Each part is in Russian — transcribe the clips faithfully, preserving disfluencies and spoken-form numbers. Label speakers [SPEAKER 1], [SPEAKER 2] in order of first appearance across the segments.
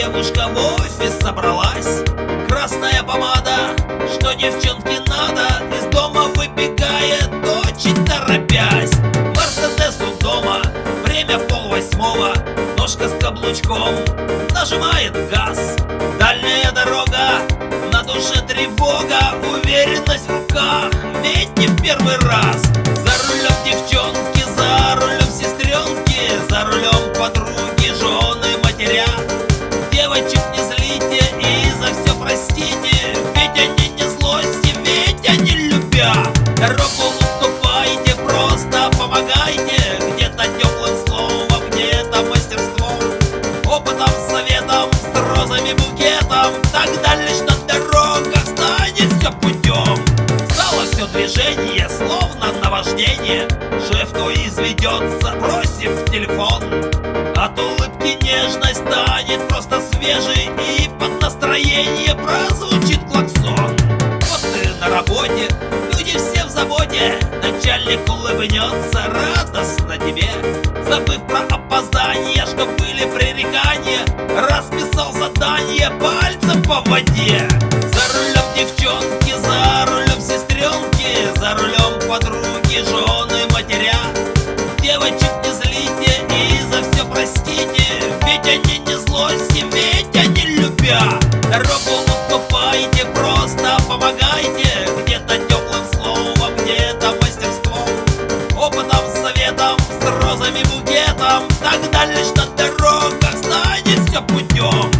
[SPEAKER 1] девушка в офис собралась. Красная помада, что девчонке надо. Из дома выбегает, очень торопясь. Мерседес у дома, время полвосьмого. Ножка с каблучком, нажимает газ. Дальняя дорога, на душе тревога. Уверенность в руках, ведь не в первый раз. За рулем девчонки, за рулем сестренки, за рулем подруги, жены, матеря. Девочек не злите и за все простите, ведь они не злости, ведь они любя. Дорогу уступайте, просто помогайте. Где-то теплым словом, где-то мастерством, опытом, советом, с розами, букетом. Тогда лишь на дорогах станет все путем. Стало все движение, словно наваждение. Шеф то изведется, бросив телефон. От улыбки нежность станет просто свежей, и под настроение прозвучит клаксон. Вот ты на работе, люди все в заботе. Начальник улыбнется радостно тебе, забыв про опоздание, что были пререкания. Расписал задание пальцем по воде. За рулем девчонки, за рулем сестренки, за рулем подруги, жены, матеря. Девочек не злите и за все простите, ведь они не злости, ведь они любя. Дорогу уступайте, просто помогайте. Где-то теплым словом, где-то мастерством, опытом, советом, с розами, букетом. Тогда лишь на дорогах станет все путем.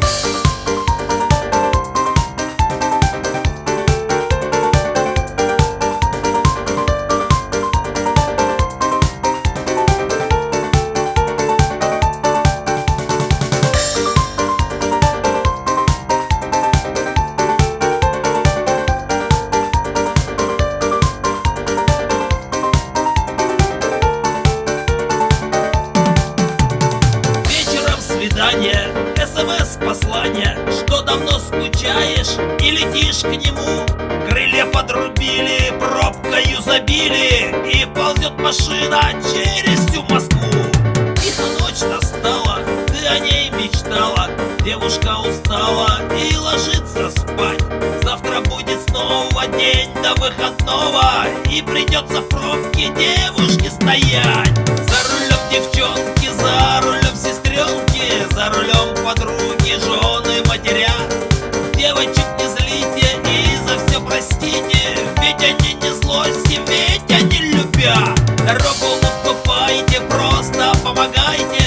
[SPEAKER 1] СМС-послание, что давно скучаешь и летишь к нему. Крылья подрубили, пробкою забили, и ползет машина через всю Москву. Тихо ночь настала, ты о ней мечтала. Девушка устала и ложится спать. Завтра будет снова день до выходного, и придется в пробке девушке стоять. За рулем девчонки, за рулем сестренки, за рулем подруги, жены, матеря. Девочек не злите и за все простите, ведь они не злости, ведь они любя. Дорогу уступайте, просто помогайте.